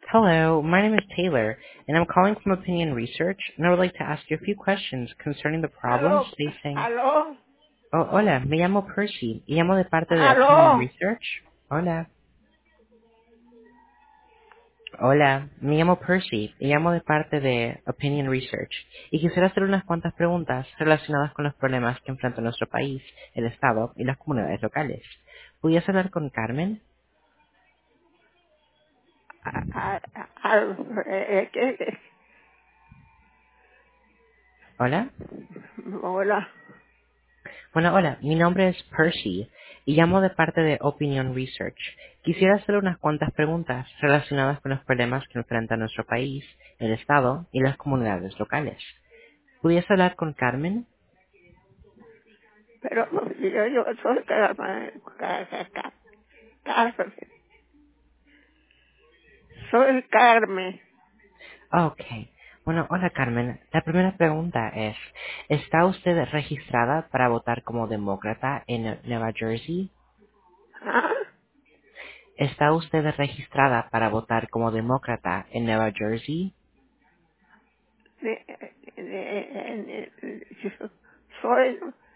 Hello, my name is Taylor, and I'm calling from Opinion Research, and I would like to ask you a few questions concerning the problems Aló, facing... aló, Oh, hola, me llamo Percy, y llamo de parte de Opinion aló. Research. Hola. Hola, me llamo Percy, y llamo de parte de Opinion Research, y quisiera hacer unas cuantas preguntas relacionadas con los problemas que enfrenta nuestro país, el Estado y las comunidades locales. ¿Podrías hablar con Carmen? ¿Qué? Hola. Hola, Bueno, hola, mi nombre es Percy y llamo de parte de Opinion Research. Quisiera hacer unas cuantas preguntas relacionadas con los problemas que enfrenta nuestro país, el Estado y las comunidades locales. ¿Pudiese hablar con Carmen? pero yo soy Carmen, Carmen, soy Carmen. Ok. Bueno, hola Carmen. La primera pregunta es, ¿está usted registrada para votar como demócrata en Nueva Jersey? ¿Ah? ¿Está usted registrada para votar como demócrata en Nueva Jersey? Yo soy,